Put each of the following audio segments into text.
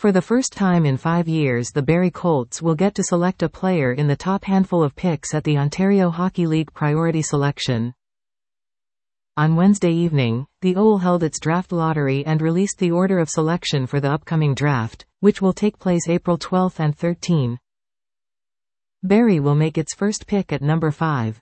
For the first time in 5 years, the Barrie Colts will get to select a player in the top handful of picks at the Ontario Hockey League priority selection. On Wednesday evening, the OL held its draft lottery and released the order of selection for the upcoming draft, which will take place April 12 and 13. Barrie will make its first pick at number 5.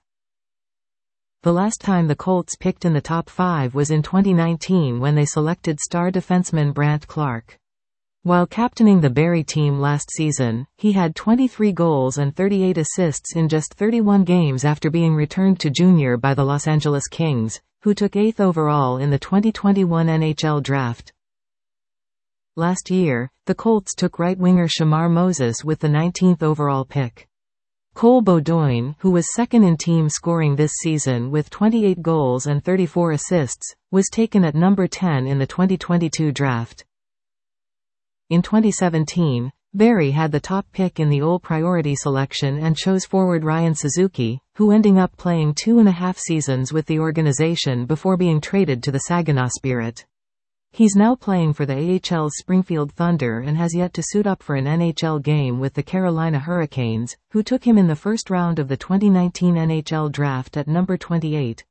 The last time the Colts picked in the top 5 was in 2019 when they selected star defenseman Brandt Clarke. While captaining the Barrie team last season, he had 23 goals and 38 assists in just 31 games after being returned to junior by the Los Angeles Kings, who took 8th overall in the 2021 NHL Draft. Last year, the Colts took right-winger Shamar Moses with the 19th overall pick. Cole Beaudoin, who was second in team scoring this season with 28 goals and 34 assists, was taken at number 10 in the 2022 draft. In 2017, Barrie had the top pick in the OL priority selection and chose forward Ryan Suzuki, who ending up playing 2.5 seasons with the organization before being traded to the Saginaw Spirit. He's now playing for the AHL's Springfield Thunder and has yet to suit up for an NHL game with the Carolina Hurricanes, who took him in the first round of the 2019 NHL Draft at number 28.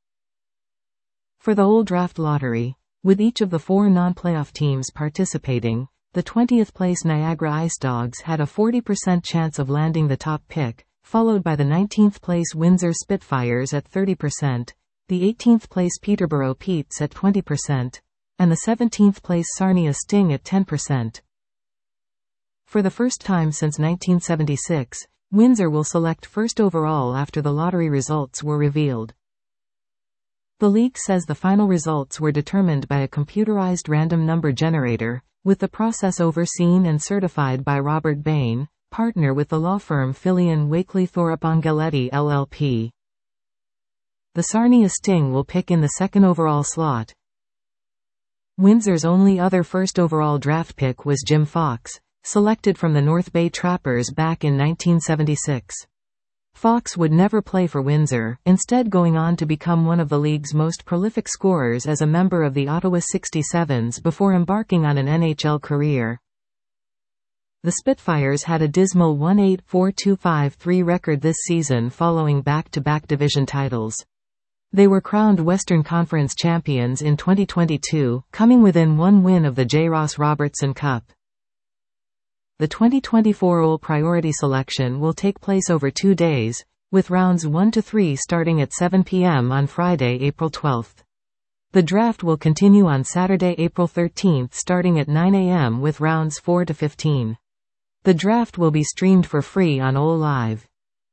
For the OL Draft Lottery, with each of the 4 non-playoff teams participating, the 20th place Niagara Ice Dogs had a 40% chance of landing the top pick, followed by the 19th place Windsor Spitfires at 30%, the 18th place Peterborough Petes at 20%, and the 17th place Sarnia Sting at 10%. For the first time since 1976, Windsor will select first overall after the lottery results were revealed. The league says the final results were determined by a computerized random number generator, with the process overseen and certified by Robert Bain, partner with the law firm Fillion Wakely Thorpe Angeletti LLP. The Sarnia Sting will pick in the second overall slot. Windsor's only other first overall draft pick was Jim Fox, selected from the North Bay Trappers back in 1976. Fox would never play for Windsor, instead going on to become one of the league's most prolific scorers as a member of the Ottawa 67s before embarking on an NHL career. The Spitfires had a dismal 1-8-4-2-5-3 record this season following back-to-back division titles. They were crowned Western Conference champions in 2022, coming within 1 win of the J. Ross Robertson Cup. The 2024 OL priority selection will take place over 2 days, with rounds 1 to 3 starting at 7 p.m. on Friday, April 12. The draft will continue on Saturday, April 13, starting at 9 a.m. with rounds 4 to 15. The draft will be streamed for free on OL Live.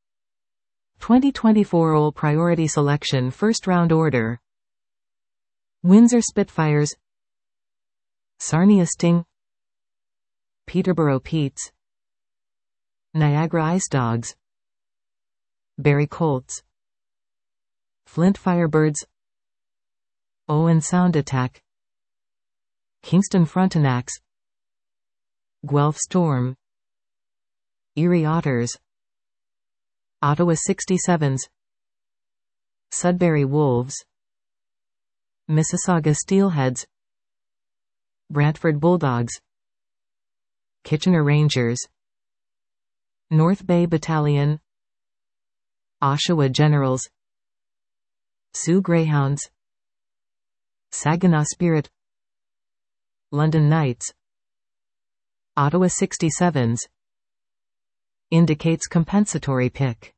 2024 OL priority selection first round order: Windsor Spitfires, Sarnia Sting, Peterborough Petes, Niagara Ice Dogs, Barrie Colts, Flint Firebirds, Owen Sound Attack, Kingston Frontenacs, Guelph Storm, Erie Otters, Ottawa 67s, Sudbury Wolves, Mississauga Steelheads, Brantford Bulldogs, Kitchener Rangers, North Bay Battalion, Oshawa Generals, Sioux Greyhounds, Saginaw Spirit, London Knights, Ottawa 67s. Indicates compensatory pick.